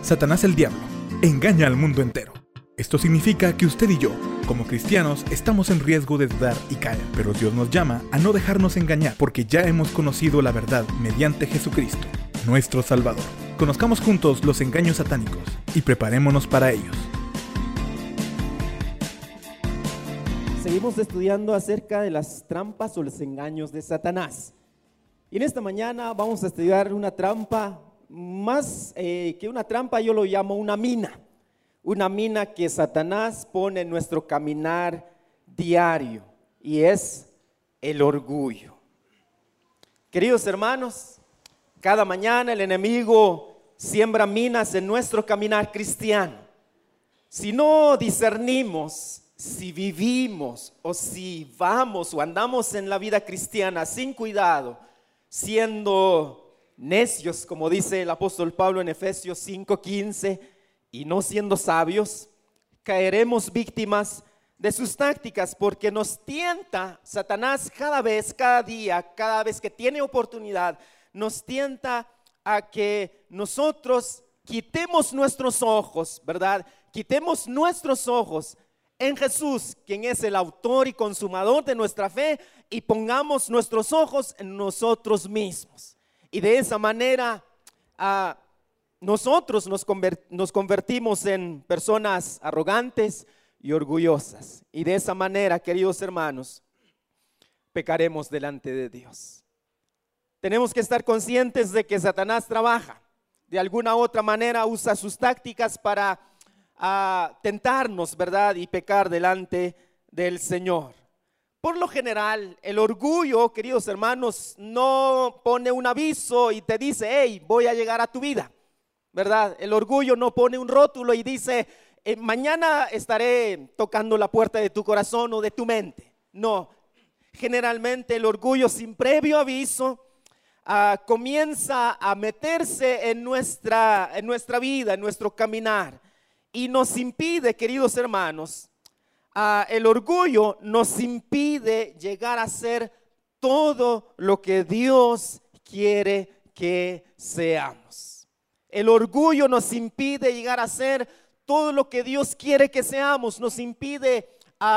Satanás el diablo engaña al mundo entero. Esto significa que usted y yo, como cristianos, estamos en riesgo de dudar y caer, pero Dios nos llama a no dejarnos engañar, porque ya hemos conocido la verdad mediante Jesucristo, nuestro Salvador. Conozcamos juntos los engaños satánicos y preparémonos para ellos. Seguimos estudiando acerca de las trampas o los engaños de Satanás. Y en esta mañana vamos a estudiar una trampa, más que una trampa yo lo llamo una mina. Una mina que Satanás pone en nuestro caminar diario, y es el orgullo. Queridos hermanos, cada mañana el enemigo siembra minas en nuestro caminar cristiano. Si no discernimos si vivimos o si vamos o andamos en la vida cristiana sin cuidado, siendo necios, como dice el apóstol Pablo en Efesios 5:15, y no siendo sabios, caeremos víctimas de sus tácticas, porque nos tienta Satanás cada día, cada vez que tiene oportunidad, nos tienta a que nosotros quitemos nuestros ojos, ¿verdad? Quitemos nuestros ojos en Jesús, quien es el autor y consumador de nuestra fe, y pongamos nuestros ojos en nosotros mismos. Y de esa manera nosotros nos convertimos en personas arrogantes y orgullosas. Y de esa manera, queridos hermanos, pecaremos delante de Dios. Tenemos que estar conscientes de que Satanás trabaja. De alguna u otra manera usa sus tácticas para tentarnos, ¿verdad? Y pecar delante del Señor. Por lo general, el orgullo, queridos hermanos, no pone un aviso y te dice, hey, voy a llegar a tu vida, ¿verdad? El orgullo no pone un rótulo y dice, mañana estaré tocando la puerta de tu corazón o de tu mente. No, generalmente el orgullo sin previo aviso comienza a meterse en nuestra vida, en nuestro caminar. Y nos impide, queridos hermanos, el orgullo nos impide llegar a ser todo lo que Dios quiere que seamos. El orgullo nos impide llegar a ser todo lo que Dios quiere que seamos, nos impide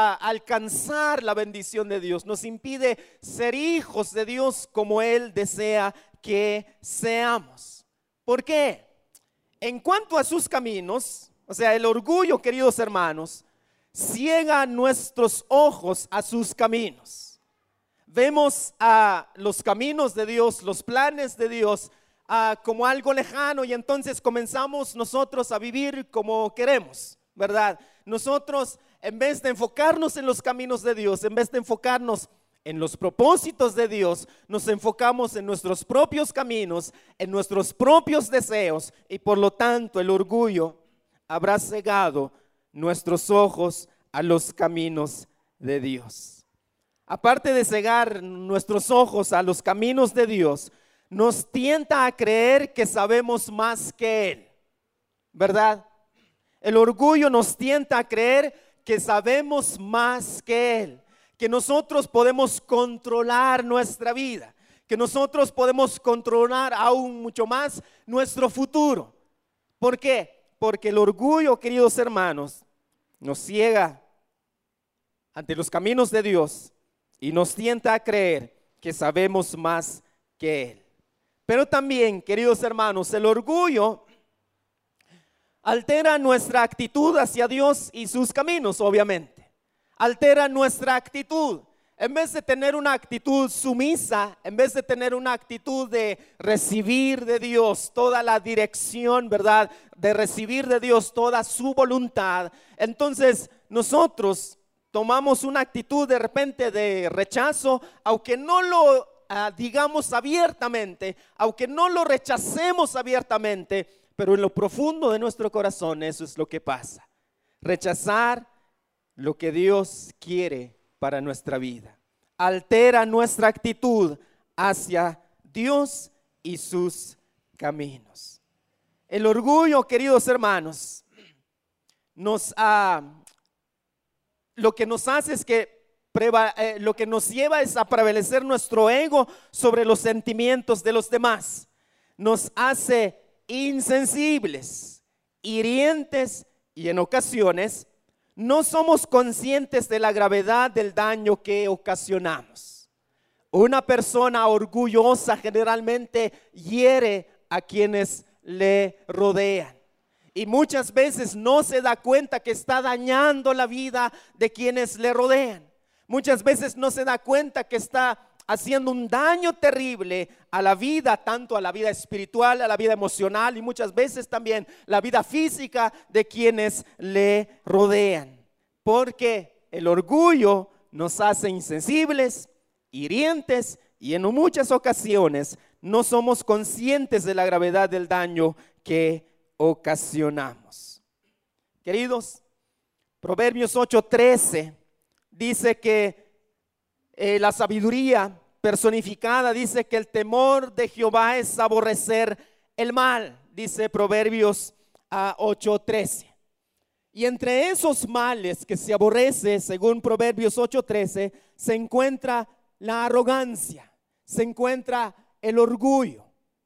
alcanzar la bendición de Dios, nos impide ser hijos de Dios como Él desea que seamos. ¿Por qué? En cuanto a sus caminos, o sea, el orgullo, queridos hermanos, ciega nuestros ojos a sus caminos. Vemos a los caminos de Dios, los planes de Dios, como algo lejano, y entonces comenzamos nosotros a vivir como queremos, ¿verdad? Nosotros, en vez de enfocarnos en los caminos de Dios, en vez de enfocarnos en los propósitos de Dios, nos enfocamos en nuestros propios caminos, en nuestros propios deseos, y por lo tanto el orgullo habrá cegado nuestros ojos a los caminos de Dios. Aparte de cegar nuestros ojos a los caminos de Dios, nos tienta a creer que sabemos más que Él, ¿verdad? El orgullo nos tienta a creer que sabemos más que Él, que nosotros podemos controlar nuestra vida, que nosotros podemos controlar aún mucho más nuestro futuro. ¿Por qué? Porque el orgullo, queridos hermanos, nos ciega ante los caminos de Dios y nos tienta a creer que sabemos más que Él. Pero también, queridos hermanos, el orgullo altera nuestra actitud hacia Dios y sus caminos, obviamente. Altera nuestra actitud. En vez de tener una actitud sumisa, en vez de tener una actitud de recibir de Dios toda la dirección, ¿verdad? De recibir de Dios toda su voluntad, entonces nosotros tomamos una actitud de repente de rechazo, aunque no lo digamos abiertamente, aunque no lo rechacemos abiertamente, pero en lo profundo de nuestro corazón eso es lo que pasa. Rechazar lo que Dios quiere para nuestra vida. Altera nuestra actitud hacia Dios y sus caminos. El orgullo, queridos hermanos, lo que nos hace es que lo que nos lleva es a prevalecer nuestro ego sobre los sentimientos de los demás. Nos hace insensibles hirientes y en ocasiones no somos conscientes de la gravedad del daño que ocasionamos. Una persona orgullosa generalmente hiere a quienes le rodean y muchas veces no se da cuenta que está dañando la vida de quienes le rodean. Muchas veces no se da cuenta que está haciendo un daño terrible a la vida, tanto a la vida espiritual, a la vida emocional y muchas veces también la vida física de quienes le rodean. Porque el orgullo nos hace insensibles, hirientes y en muchas ocasiones no somos conscientes de la gravedad del daño que ocasionamos. Queridos, Proverbios 8:13 dice que la sabiduría personificada dice que el temor de Jehová es aborrecer el mal, dice Proverbios 8:13. Y entre esos males que se aborrece, según Proverbios 8:13, se encuentra la arrogancia, se encuentra el orgullo.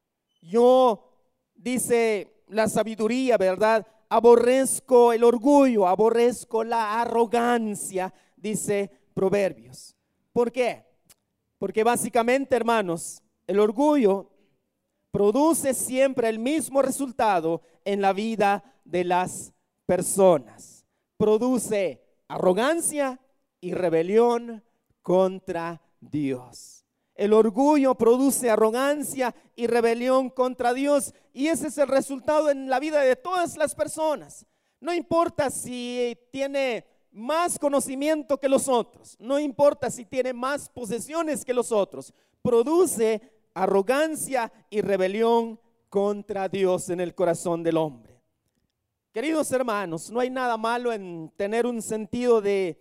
Dice la sabiduría, ¿verdad? Aborrezco el orgullo, aborrezco la arrogancia, dice Proverbios. ¿Por qué? Porque básicamente, hermanos, el orgullo produce siempre el mismo resultado en la vida de las personas. Produce arrogancia y rebelión contra Dios. El orgullo produce arrogancia y rebelión contra Dios y ese es el resultado en la vida de todas las personas. No importa si tiene más conocimiento que los otros, no importa si tiene más posesiones que los otros, produce arrogancia y rebelión contra Dios en el corazón del hombre. Queridos hermanos, no hay nada malo en tener un sentido de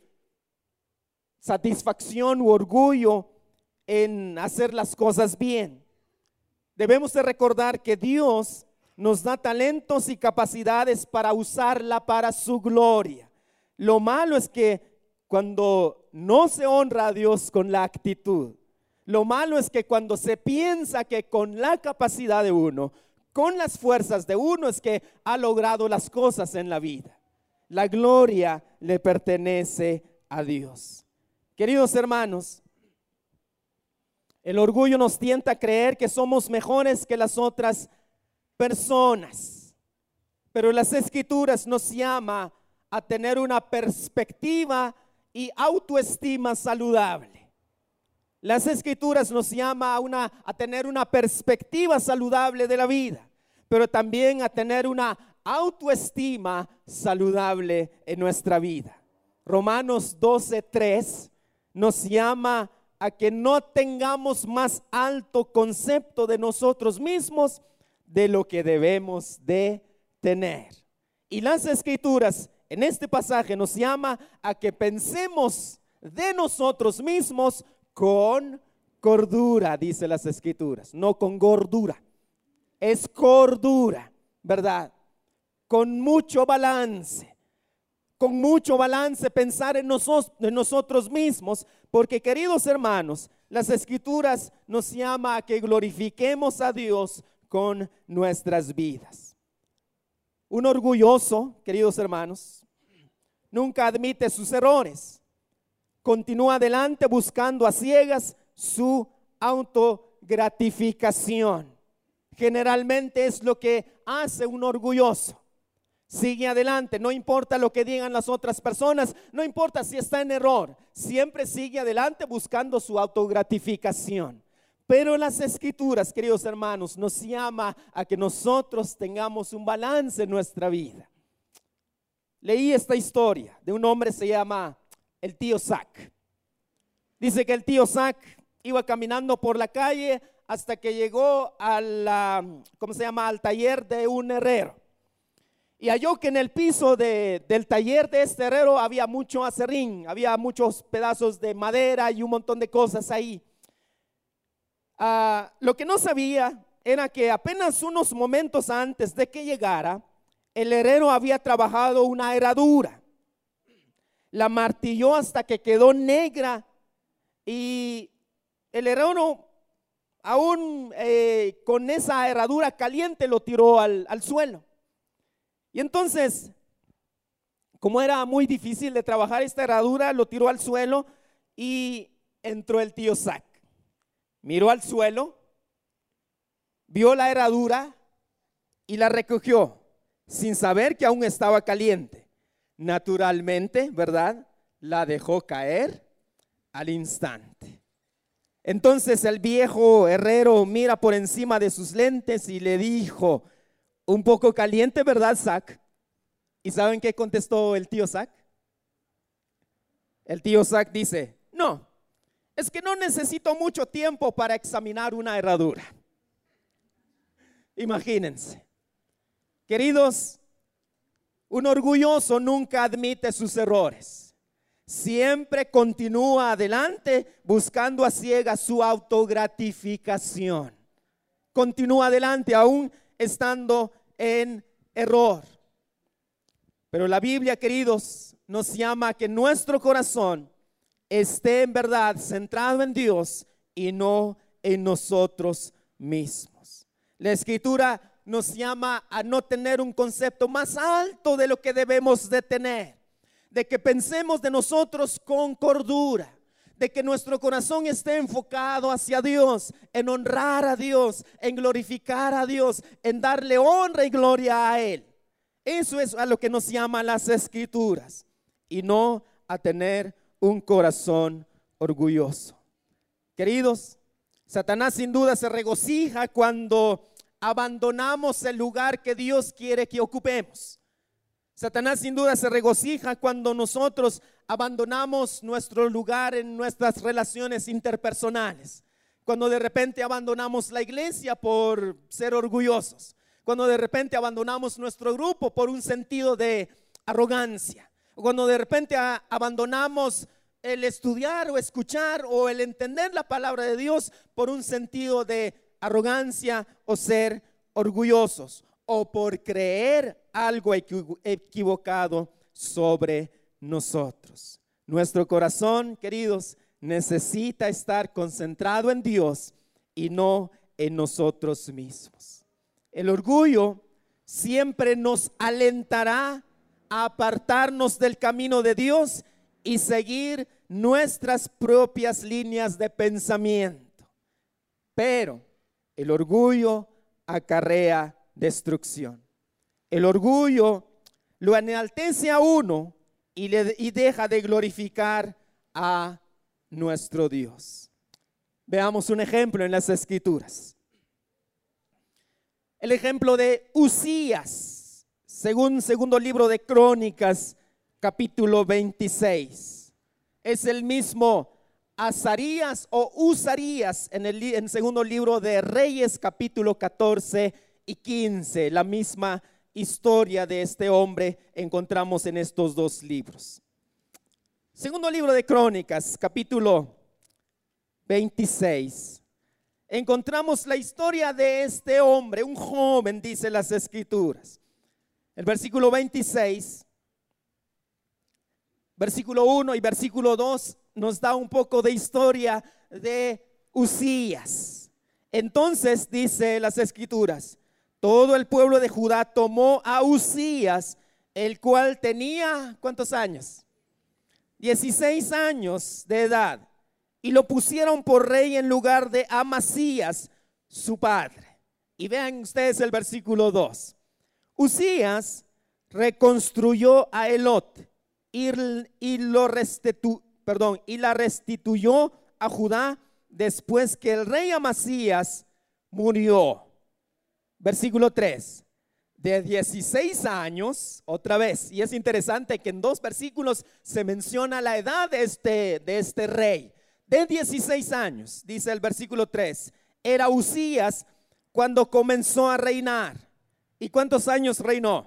satisfacción u orgullo en hacer las cosas bien. Debemos de recordar que Dios nos da talentos y capacidades para usarla para su gloria. Lo malo es que cuando no se honra a Dios con la actitud, lo malo es que cuando se piensa que con la capacidad de uno, con las fuerzas de uno es que ha logrado las cosas en la vida. La gloria le pertenece a Dios. Queridos hermanos, el orgullo nos tienta a creer que somos mejores que las otras personas, pero las Escrituras nos llama a tener una perspectiva y autoestima saludable. Las Escrituras nos llama a tener una perspectiva saludable de la vida, pero también a tener una autoestima saludable en nuestra vida. Romanos 12:3 nos llama a que no tengamos más alto concepto de nosotros mismos de lo que debemos de tener. Y las Escrituras en este pasaje nos llama a que pensemos de nosotros mismos con cordura, dice las Escrituras, no con gordura, es cordura, ¿verdad? Con mucho balance pensar en nosotros mismos, porque queridos hermanos, las Escrituras nos llama a que glorifiquemos a Dios con nuestras vidas. Un orgulloso, queridos hermanos, nunca admite sus errores. Continúa adelante buscando a ciegas su autogratificación. Generalmente es lo que hace un orgulloso. Sigue adelante, no importa lo que digan las otras personas, no importa si está en error, siempre sigue adelante buscando su autogratificación. Pero las Escrituras, queridos hermanos, nos llama a que nosotros tengamos un balance en nuestra vida. Leí esta historia de un hombre, se llama el tío Zac. Dice que el tío Zac iba caminando por la calle hasta que llegó al taller de un herrero. Y halló que en el piso del taller de este herrero había mucho aserrín, había muchos pedazos de madera y un montón de cosas ahí. Lo que no sabía era que apenas unos momentos antes de que llegara, el herrero había trabajado una herradura. La martilló hasta que quedó negra y el herrero aún con esa herradura caliente lo tiró al suelo. Y entonces, como era muy difícil de trabajar esta herradura, lo tiró al suelo y entró el tío Zac. Miró al suelo, vio la herradura y la recogió, sin saber que aún estaba caliente. Naturalmente, ¿verdad? La dejó caer al instante. Entonces el viejo herrero mira por encima de sus lentes y le dijo: un poco caliente, ¿verdad, Zac? ¿Y saben qué contestó el tío Zac? El tío Zac dice: no, es que no necesito mucho tiempo para examinar una herradura. Imagínense. Queridos, un orgulloso nunca admite sus errores. Siempre continúa adelante buscando a ciegas su autogratificación. Continúa adelante aún estando en error. Pero la Biblia, queridos, nos llama a que nuestro corazón esté en verdad centrado en Dios y no en nosotros mismos. La Escritura nos llama a no tener un concepto más alto de lo que debemos de tener, de que pensemos de nosotros con cordura, de que nuestro corazón esté enfocado hacia Dios, en honrar a Dios, en glorificar a Dios, en darle honra y gloria a Él. Eso es a lo que nos llaman las Escrituras, y no a tener un corazón orgulloso. Queridos, Satanás sin duda se regocija cuando abandonamos el lugar que Dios quiere que ocupemos. Satanás sin duda se regocija cuando nosotros abandonamos nuestro lugar en nuestras relaciones interpersonales, cuando de repente abandonamos la iglesia por ser orgullosos, cuando de repente abandonamos nuestro grupo por un sentido de arrogancia, cuando de repente abandonamos el estudiar o escuchar o el entender la palabra de Dios por un sentido de arrogancia o ser orgullosos, o por creer algo equivocado sobre nosotros. Nuestro corazón, queridos, necesita estar concentrado en Dios y no en nosotros mismos. El orgullo siempre nos alentará a apartarnos del camino de Dios y seguir nuestras propias líneas de pensamiento. Pero el orgullo acarrea destrucción. El orgullo lo enaltece a uno y deja de glorificar a nuestro Dios. Veamos un ejemplo en las Escrituras. El ejemplo de Uzías, según segundo libro de Crónicas, capítulo 26. Es el mismo Azarías o Uzarías en segundo libro de Reyes, capítulo 14 y 15. La misma historia de este hombre encontramos en estos dos libros. Segundo libro de Crónicas, capítulo 26. Encontramos la historia de este hombre, un joven, dice las Escrituras. El versículo 26, versículo 1 y versículo 2 nos da un poco de historia de Uzías. Entonces dice las Escrituras: todo el pueblo de Judá tomó a Uzías, el cual tenía, ¿cuántos años? 16 años de edad, y lo pusieron por rey en lugar de Amasías, su padre. Y vean ustedes el versículo 2. Uzías reconstruyó a Elot y la restituyó a Judá después que el rey Amasías murió. Versículo 3. De 16 años, otra vez, y es interesante que en dos versículos se menciona la edad de este rey. De 16 años, dice el versículo 3, era Uzías cuando comenzó a reinar. ¿Y cuántos años reinó?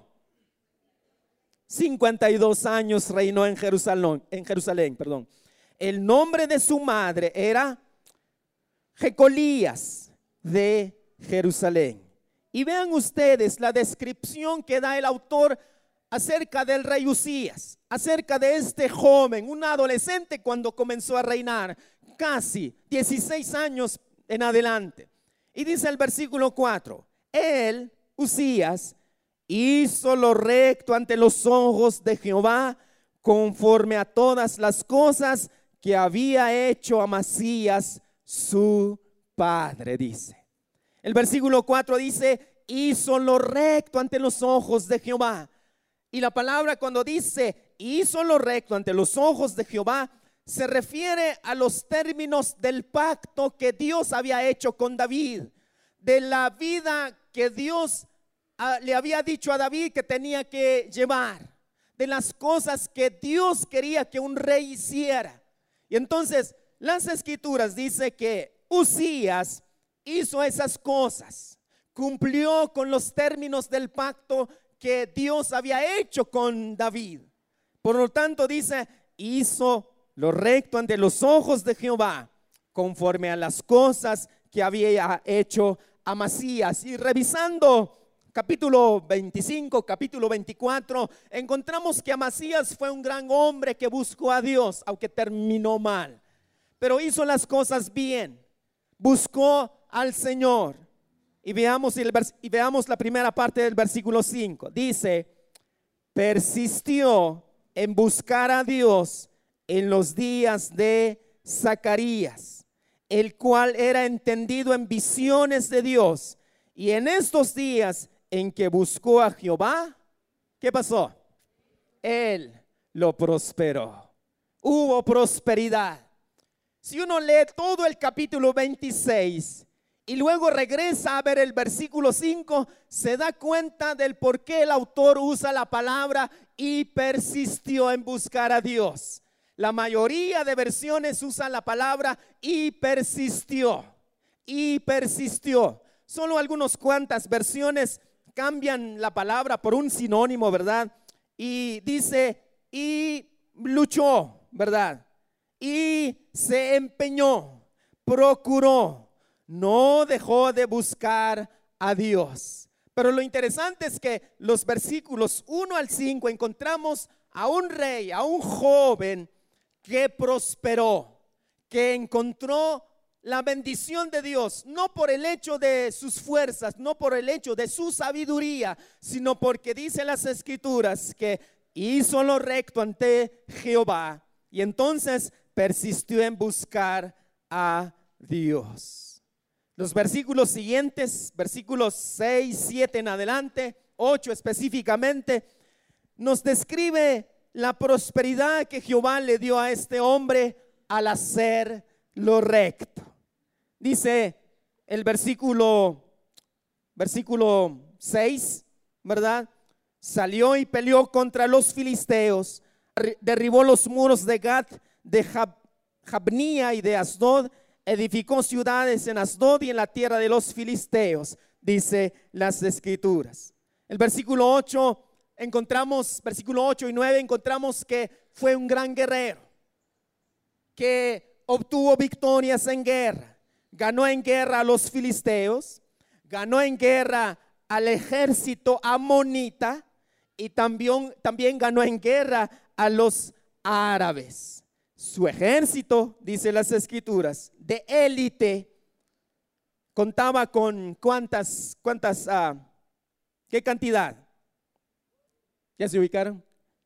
52 años reinó en Jerusalén. El nombre de su madre era Jecolías de Jerusalén. Y vean ustedes la descripción que da el autor acerca del rey Uzías, acerca de este joven, un adolescente cuando comenzó a reinar, casi 16 años en adelante. Y dice el versículo 4, él, Uzías, hizo lo recto ante los ojos de Jehová, conforme a todas las cosas que había hecho Amasías su padre, dice. El versículo 4 dice, hizo lo recto ante los ojos de Jehová. Y la palabra cuando dice, hizo lo recto ante los ojos de Jehová, se refiere a los términos del pacto que Dios había hecho con David, de la vida que Dios le había dicho a David que tenía que llevar, de las cosas que Dios quería que un rey hiciera. Y entonces las escrituras dice que Uzías hizo esas cosas, cumplió con los términos del pacto que Dios había hecho con David. Por lo tanto dice, hizo lo recto ante los ojos de Jehová, conforme a las cosas que había hecho Amasías. Y revisando capítulo 25, capítulo 24, encontramos que Amasías fue un gran hombre que buscó a Dios, aunque terminó mal, pero hizo las cosas bien, buscó al Señor. Y veamos la primera parte del versículo 5. Dice, persistió en buscar a Dios en los días de Zacarías, el cual era entendido en visiones de Dios. Y en estos días en que buscó a Jehová, ¿qué pasó? Él lo prosperó. Hubo prosperidad. Si uno lee todo el capítulo 26 y luego regresa a ver el versículo 5, se da cuenta del por qué el autor usa la palabra y persistió en buscar a Dios. La mayoría de versiones usan la palabra y persistió. Y persistió. Solo algunas cuantas versiones cambian la palabra por un sinónimo, ¿verdad? Y dice, y luchó, ¿verdad? Y se empeñó, procuró, no dejó de buscar a Dios. Pero lo interesante es que los versículos 1 al 5 encontramos a un rey, a un joven que prosperó, que encontró la bendición de Dios, no por el hecho de sus fuerzas, no por el hecho de su sabiduría, sino porque dice las escrituras que hizo lo recto ante Jehová y entonces persistió en buscar a Dios. Los versículos siguientes, versículos 6, 7 en adelante, 8 específicamente, nos describe la prosperidad que Jehová le dio a este hombre al hacer lo recto. Dice el versículo 6, ¿verdad? Salió y peleó contra los filisteos, derribó los muros de Gat, de Jabnía y de Asdod, edificó ciudades en Asdod y en la tierra de los filisteos, dice las escrituras. El versículo 8 versículo 8 y 9 encontramos que fue un gran guerrero, que obtuvo victorias en guerra, ganó en guerra a los filisteos, ganó en guerra al ejército amonita y también ganó en guerra a los árabes. Su ejército, dice las escrituras, de élite, contaba con ¿qué cantidad? ¿Ya se ubicaron?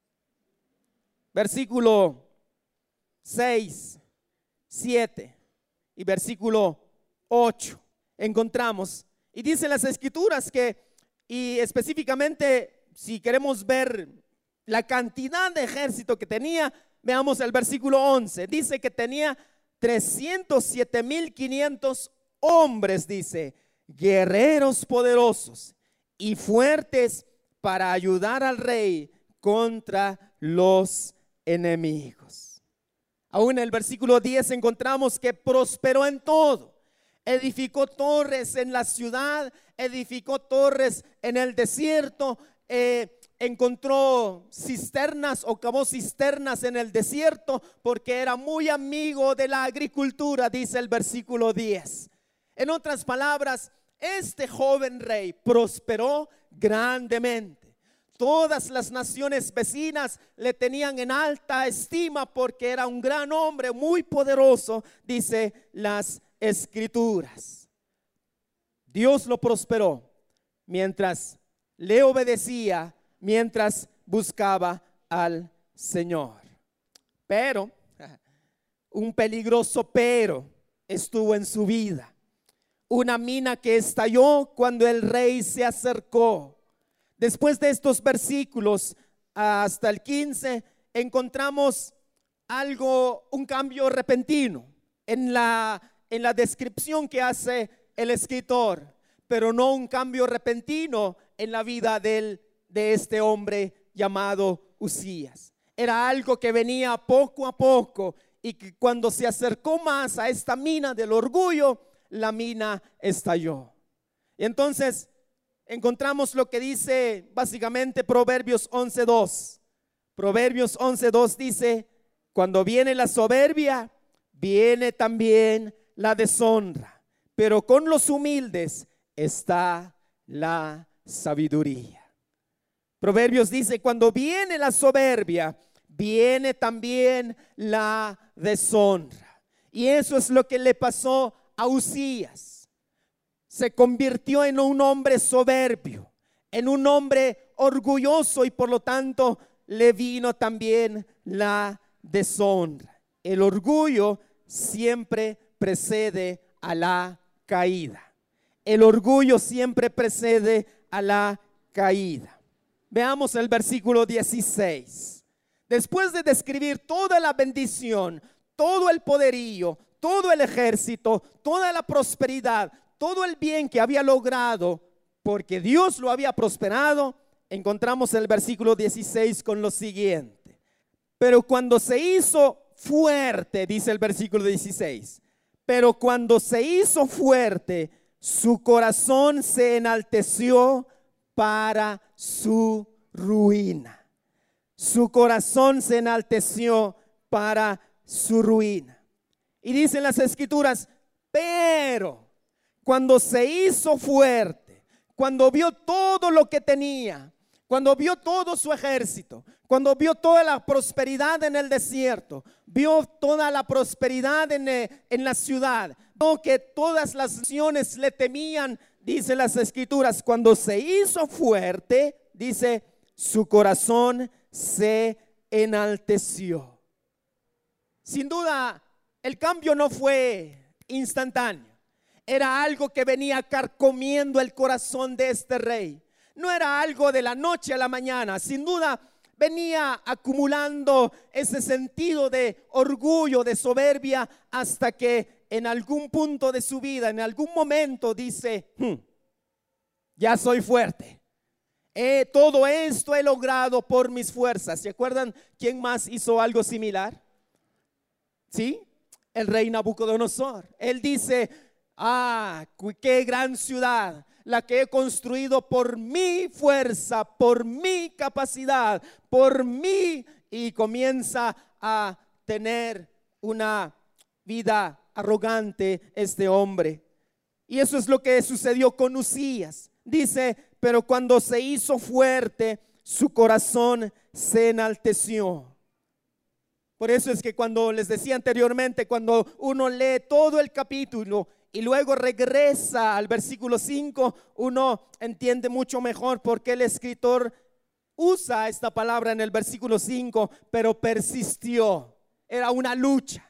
Versículo 6, 7 y versículo 8 encontramos, y dice las escrituras y específicamente si queremos ver la cantidad de ejército que tenía, veamos el versículo 11, dice que tenía 307,500 hombres, dice, guerreros poderosos y fuertes para ayudar al rey contra los enemigos. Aún en el versículo 10 encontramos que prosperó en todo. Edificó torres en la ciudad, edificó torres en el desierto, encontró cisternas o cavó cisternas en el desierto porque era muy amigo de la agricultura, dice el versículo 10. En otras palabras, este joven rey prosperó grandemente. Todas las naciones vecinas le tenían en alta estima porque era un gran hombre muy poderoso, dice las escrituras. Dios lo prosperó mientras le obedecía mientras buscaba al Señor. Pero un peligroso pero estuvo en su vida. Una mina que estalló cuando el rey se acercó. Después de estos versículos hasta el 15 encontramos un cambio repentino en la descripción que hace el escritor, pero no un cambio repentino en la vida de este hombre llamado Uzías. Era algo que venía poco a poco, y que cuando se acercó más a esta mina del orgullo, la mina estalló. Y entonces encontramos lo que dice básicamente Proverbios 11:2. Proverbios 11:2 dice: cuando viene la soberbia, viene también la deshonra, pero con los humildes está la sabiduría. Proverbios dice: cuando viene la soberbia, viene también la deshonra. Y eso es lo que le pasó a Uzías. Se convirtió en un hombre soberbio, en un hombre orgulloso, y por lo tanto le vino también la deshonra. El orgullo siempre precede a la caída. El orgullo siempre precede a la caída. Veamos el versículo 16. Después de describir toda la bendición, todo el poderío, todo el ejército, toda la prosperidad, todo el bien que había logrado, porque Dios lo había prosperado, encontramos el versículo 16 con lo siguiente: pero cuando se hizo fuerte, dice el versículo 16, pero cuando se hizo fuerte, su corazón se enalteció para su ruina. Su corazón se enalteció para su ruina. Y dicen las escrituras: pero cuando se hizo fuerte, cuando vio todo lo que tenía, cuando vio todo su ejército, cuando vio toda la prosperidad en el desierto, vio toda la prosperidad en la ciudad, vio que todas las naciones le temían, dice las escrituras, cuando se hizo fuerte, dice, su corazón se enalteció. Sin duda, el cambio no fue instantáneo. Era algo que venía carcomiendo el corazón de este rey. No era algo de la noche a la mañana. Sin duda, venía acumulando ese sentido de orgullo, de soberbia, hasta que en algún punto de su vida, en algún momento dice: ya soy fuerte. Todo esto he logrado por mis fuerzas. ¿Se acuerdan quién más hizo algo similar? ¿Sí? El rey Nabucodonosor. Él dice: qué gran ciudad, la que he construido por mi fuerza, por mi capacidad, por mí. Y comienza a tener una vida arrogante este hombre. Y eso es lo que sucedió con Uzías. Dice: pero cuando se hizo fuerte, su corazón se enalteció. Por eso es que cuando les decía anteriormente, cuando uno lee todo el capítulo y luego regresa al versículo 5, uno entiende mucho mejor por qué el escritor usa esta palabra en el versículo 5, pero persistió. Era una lucha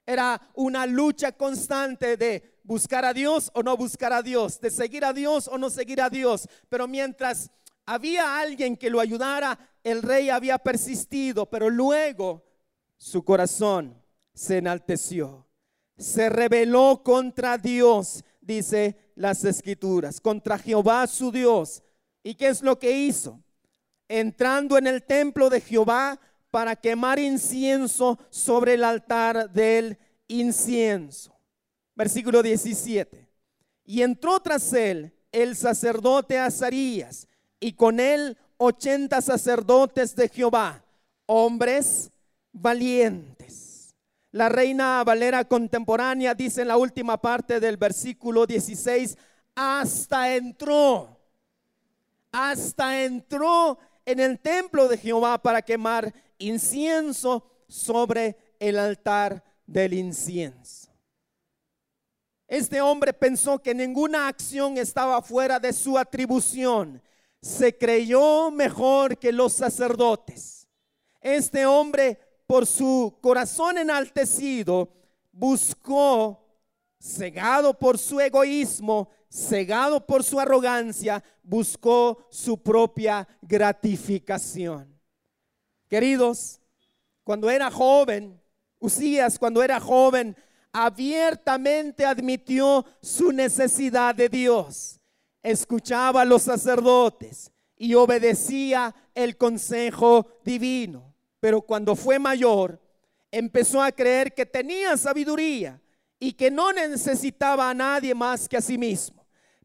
constante de buscar a Dios o no buscar a Dios, de seguir a Dios o no seguir a Dios. Pero mientras había alguien que lo ayudara, el rey había persistido, pero luego su corazón se enalteció. Se rebeló contra Dios, dice las escrituras, contra Jehová su Dios. ¿Y qué es lo que hizo? Entrando en el templo de Jehová para quemar incienso sobre el altar del incienso. Versículo 17. Y entró tras él el sacerdote Azarías, y con él 80 sacerdotes de Jehová, hombres valientes. La Reina Valera contemporánea dice en la última parte del versículo 16: hasta entró en el templo de Jehová para quemar incienso sobre el altar del incienso. Este hombre pensó que ninguna acción estaba fuera de su atribución. se creyó mejor que los sacerdotes. Este hombre, por su corazón enaltecido, buscó, cegado por su egoísmo, cegado por su arrogancia, buscó su propia gratificación. Queridos, cuando era joven, Uzías, cuando era joven, abiertamente admitió su necesidad de Dios. Escuchaba a los sacerdotes y obedecía el consejo divino. Pero cuando fue mayor, empezó a creer que tenía sabiduría y que no necesitaba a nadie más que a sí mismo.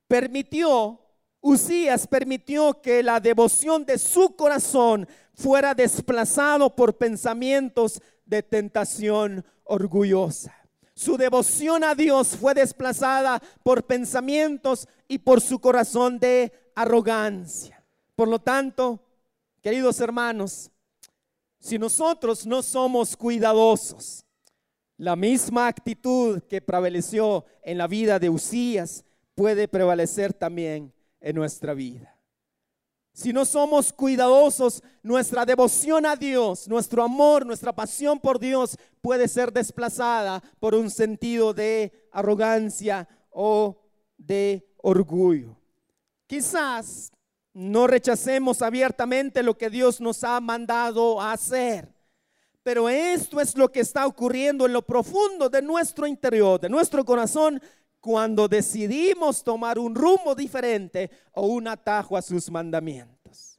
Uzías permitió que la devoción de su corazón fuera desplazado por pensamientos de tentación orgullosa. Su devoción a Dios fue desplazada por pensamientos y por su corazón de arrogancia. Por lo tanto, queridos hermanos, si nosotros no somos cuidadosos, la misma actitud que prevaleció en la vida de Uzías puede prevalecer también en nuestra vida. Si no somos cuidadosos, nuestra devoción a Dios, nuestro amor, nuestra pasión por Dios puede ser desplazada por un sentido de arrogancia o de orgullo. Quizás no rechacemos abiertamente lo que Dios nos ha mandado a hacer, pero esto es lo que está ocurriendo en lo profundo de nuestro interior, de nuestro corazón, cuando decidimos tomar un rumbo diferente o un atajo a sus mandamientos.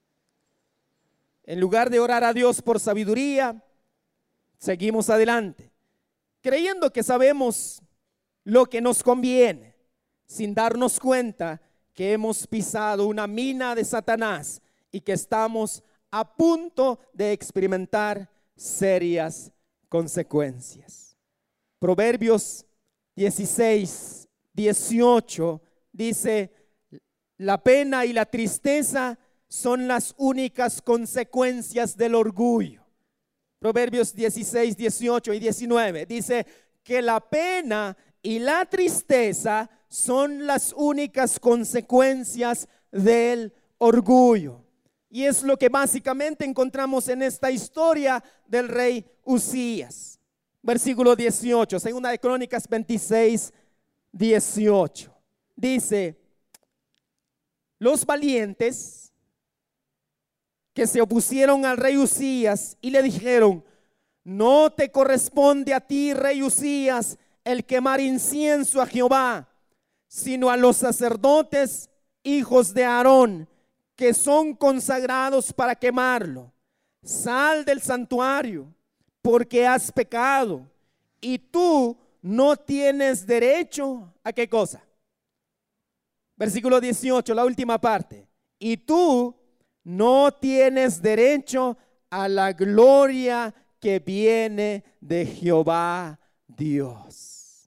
En lugar de orar a Dios por sabiduría, seguimos adelante, creyendo que sabemos lo que nos conviene, sin darnos cuenta que hemos pisado una mina de Satanás y que estamos a punto de experimentar serias consecuencias. Proverbios 16:18 dice: la pena y la tristeza son las únicas consecuencias del orgullo. Proverbios 16:18 y 19 dice que la pena y la tristeza son las únicas consecuencias del orgullo. Y es lo que básicamente encontramos en esta historia del rey Uzías. Versículo 18, segunda de Crónicas 26:18. Dice: los valientes que se opusieron al rey Uzías y le dijeron: no te corresponde a ti, rey Uzías, el quemar incienso a Jehová, sino a los sacerdotes, hijos de Aarón, que son consagrados para quemarlo. Sal del santuario, porque has pecado, y tú no tienes derecho a ¿qué cosa? Versículo 18, la última parte. Y tú no tienes derecho a la gloria que viene de Jehová Dios.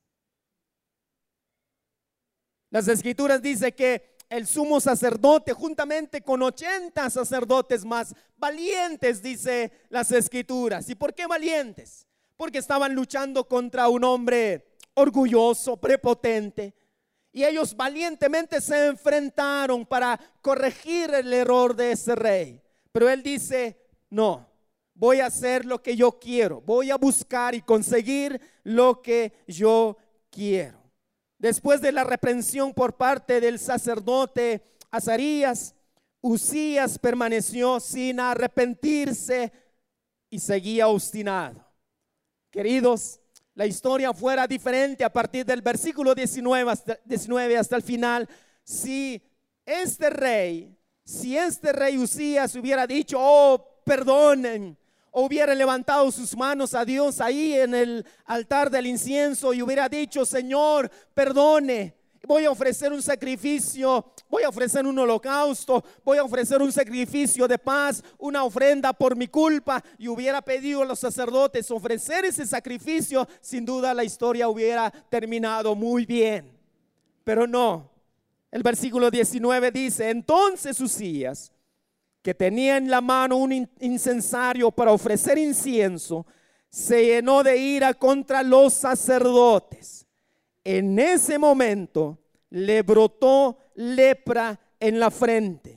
Las escrituras dicen que el sumo sacerdote, juntamente con 80 sacerdotes más valientes, dice las escrituras. ¿Y por qué valientes? Porque estaban luchando contra un hombre orgulloso, prepotente, y ellos valientemente se enfrentaron para corregir el error de ese rey. Pero él dice: no, voy a hacer lo que yo quiero, voy a buscar y conseguir lo que yo quiero. Después de la reprensión por parte del sacerdote Azarías, Uzías permaneció sin arrepentirse y seguía obstinado. Queridos, la historia fuera diferente a partir del versículo 19 hasta el final. Si este rey Uzías hubiera dicho: oh, perdonen, o hubiera levantado sus manos a Dios ahí en el altar del incienso y hubiera dicho: Señor, perdone, voy a ofrecer un sacrificio, voy a ofrecer un holocausto, voy a ofrecer un sacrificio de paz, una ofrenda por mi culpa, y hubiera pedido a los sacerdotes ofrecer ese sacrificio, sin duda la historia hubiera terminado muy bien. Pero no, el versículo 19 dice: entonces Uzías, que tenía en la mano un incensario para ofrecer incienso, se llenó de ira contra los sacerdotes. En ese momento le brotó lepra en la frente,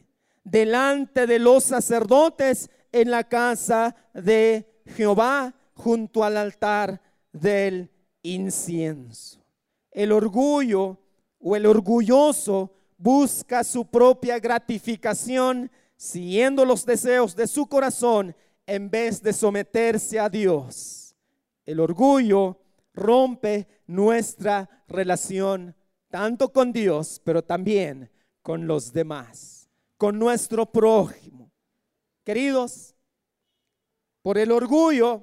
delante de los sacerdotes en la casa de Jehová, junto al altar del incienso. El orgullo o el orgulloso busca su propia gratificación, siguiendo los deseos de su corazón en vez de someterse a Dios. El orgullo rompe nuestra relación tanto con Dios, pero también con los demás, con nuestro prójimo. Queridos, por el orgullo,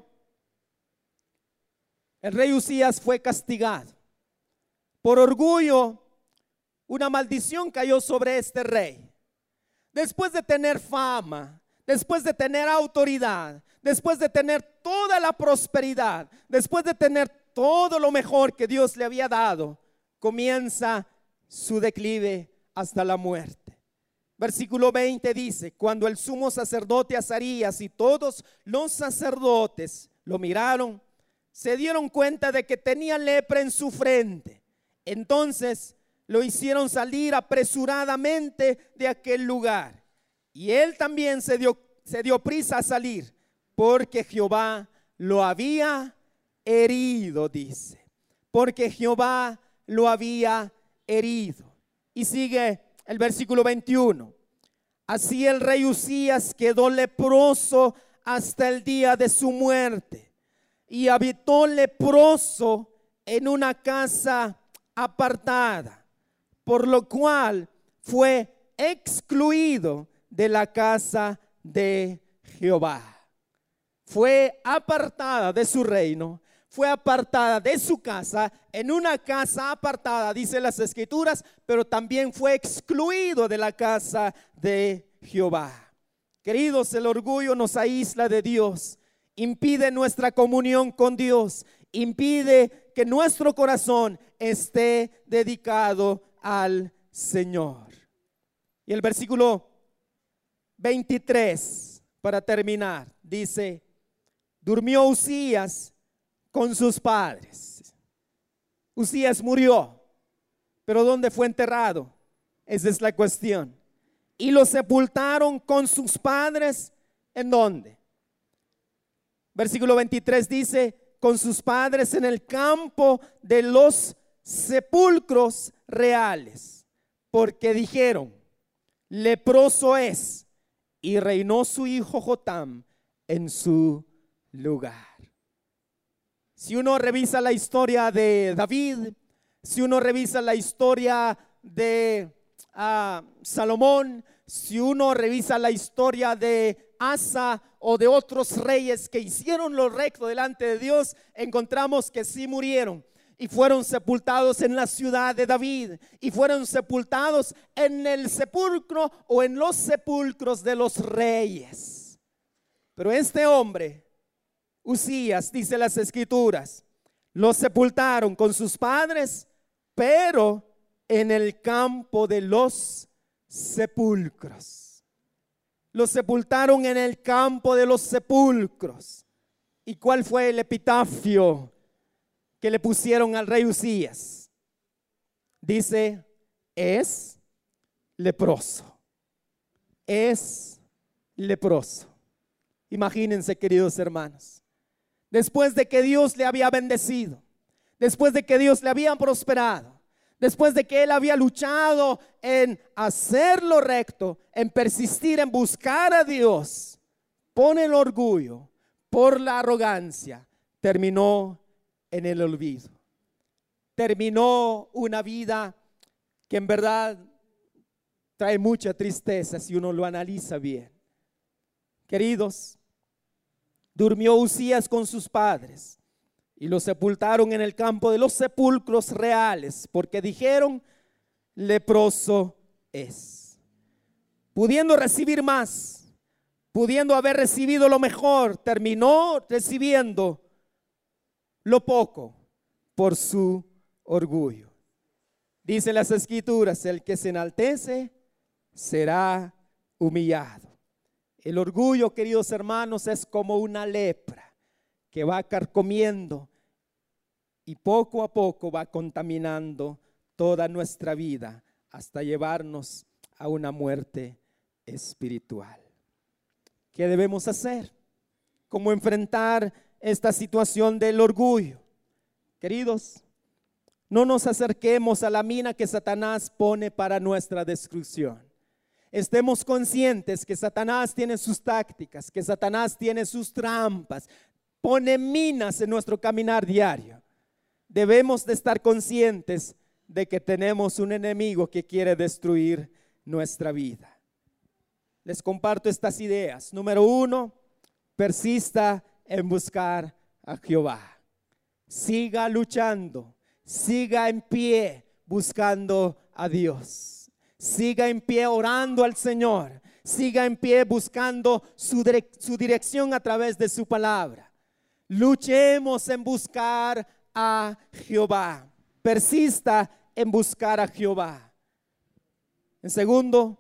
el rey Uzías fue castigado. Por orgullo, una maldición cayó sobre este rey. Después de tener fama, después de tener autoridad, después de tener toda la prosperidad, después de tener todo lo mejor que Dios le había dado, comienza su declive hasta la muerte. Versículo 20 dice: cuando el sumo sacerdote Azarías y todos los sacerdotes lo miraron, se dieron cuenta de que tenía lepra en su frente. Entonces lo hicieron salir apresuradamente de aquel lugar. Y él también se dio prisa a salir, porque Jehová lo había herido, dice. Porque Jehová lo había herido. Y sigue el versículo 21. Así el rey Uzías quedó leproso hasta el día de su muerte, y habitó leproso en una casa apartada, por lo cual fue excluido de la casa de Jehová. Fue apartada de su reino, fue apartada de su casa, en una casa apartada, dice las Escrituras, pero también fue excluido de la casa de Jehová. Queridos, el orgullo nos aísla de Dios, impide nuestra comunión con Dios, impide que nuestro corazón esté dedicado al Señor. Y el versículo 23, para terminar, dice: durmió Uzías con sus padres. Uzías murió, pero ¿dónde fue enterrado? Esa es la cuestión. Y lo sepultaron con sus padres, ¿en dónde? Versículo 23 dice: con sus padres en el campo de los sepulcros reales, porque dijeron: leproso es, y reinó su hijo Jotam en su lugar. Si uno revisa la historia de David, si uno revisa la historia de Salomón, si uno revisa la historia de Asa o de otros reyes que hicieron lo recto delante de Dios, encontramos que sí murieron y fueron sepultados en la ciudad de David, y fueron sepultados en el sepulcro o en los sepulcros de los reyes. Pero este hombre, Uzías, dice las Escrituras, lo sepultaron con sus padres, pero en el campo de los sepulcros. Lo sepultaron en el campo de los sepulcros. ¿Y cuál fue el epitafio que le pusieron al rey Uzías? Dice: es leproso. Es leproso. Imagínense, queridos hermanos, después de que Dios le había bendecido, después de que Dios le había prosperado, después de que él había luchado en hacer lo recto, en persistir, en buscar a Dios, por el orgullo, por la arrogancia, terminó en el olvido. Terminó una vida que en verdad trae mucha tristeza si uno lo analiza bien. Queridos, durmió Uzías con sus padres y lo sepultaron en el campo de los sepulcros reales, porque dijeron: leproso es. Pudiendo recibir más, pudiendo haber recibido lo mejor, terminó recibiendo lo poco por su orgullo. Dice las Escrituras: el que se enaltece será humillado. El orgullo, queridos hermanos, es como una lepra que va carcomiendo y poco a poco va contaminando toda nuestra vida hasta llevarnos a una muerte espiritual. ¿Qué debemos hacer? ¿Cómo enfrentar esta situación del orgullo? Queridos, no nos acerquemos a la mina que Satanás pone para nuestra destrucción. Estemos conscientes que Satanás tiene sus tácticas, que Satanás tiene sus trampas, pone minas en nuestro caminar diario. Debemos de estar conscientes de que tenemos un enemigo que quiere destruir nuestra vida. Les comparto estas ideas. Número 1, persista en buscar a Jehová. Siga luchando, siga en pie buscando a Dios. Siga en pie orando al Señor. Siga en pie buscando su dirección a través de su palabra. Luchemos en buscar a Jehová. Persista en buscar a Jehová. En segundo,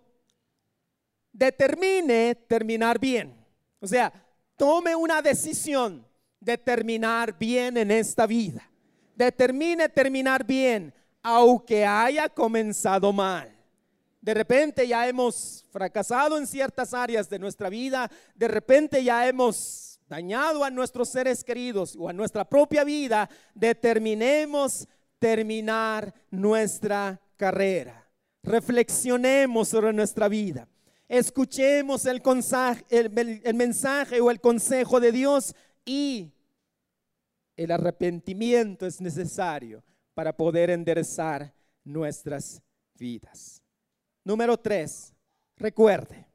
determine terminar bien. O sea, tome una decisión de terminar bien en esta vida. Determine terminar bien, aunque haya comenzado mal. De repente ya hemos fracasado en ciertas áreas de nuestra vida. De repente ya hemos dañado a nuestros seres queridos o a nuestra propia vida. Determinemos terminar nuestra carrera. Reflexionemos sobre nuestra vida. Escuchemos el mensaje o el consejo de Dios, y el arrepentimiento es necesario para poder enderezar nuestras vidas. Número 3, recuerde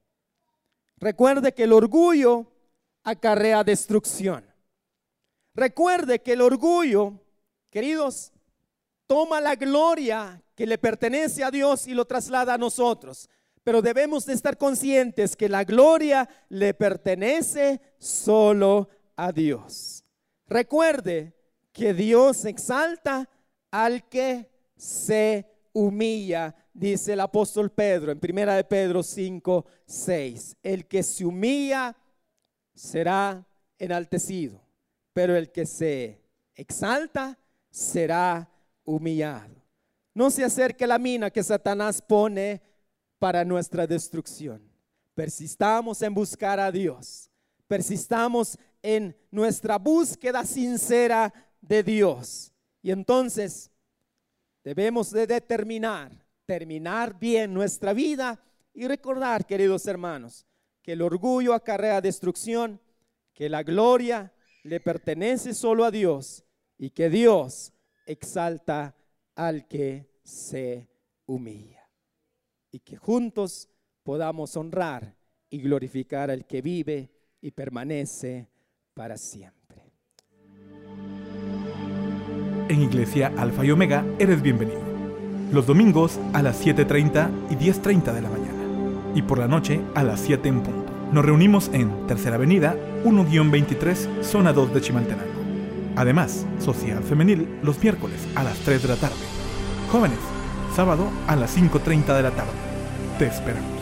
que el orgullo acarrea destrucción. Recuerde que el orgullo, queridos, toma la gloria que le pertenece a Dios y lo traslada a nosotros. Pero debemos de estar conscientes que la gloria le pertenece solo a Dios. Recuerde que Dios exalta al que se humilla, dice el apóstol Pedro en 1 de Pedro 5:6. El que se humilla será enaltecido, pero el que se exalta será humillado. No se acerque a la mina que Satanás pone para nuestra destrucción. Persistamos en buscar a Dios. Persistamos en nuestra búsqueda sincera de Dios. Y entonces debemos de terminar bien nuestra vida y recordar, queridos hermanos, que el orgullo acarrea destrucción, que la gloria le pertenece solo a Dios y que Dios exalta al que se humilla. Y que juntos podamos honrar y glorificar al que vive y permanece para siempre. En Iglesia Alfa y Omega eres bienvenido. Los domingos a las 7:30 y 10:30 de la mañana. Y por la noche a las 7 en punto. Nos reunimos en Tercera Avenida, 1-23, Zona 2 de Chimaltenango. Además, Social Femenil los miércoles a las 3 de la tarde. Jóvenes, sábado a las 5:30 de la tarde. Te esperamos.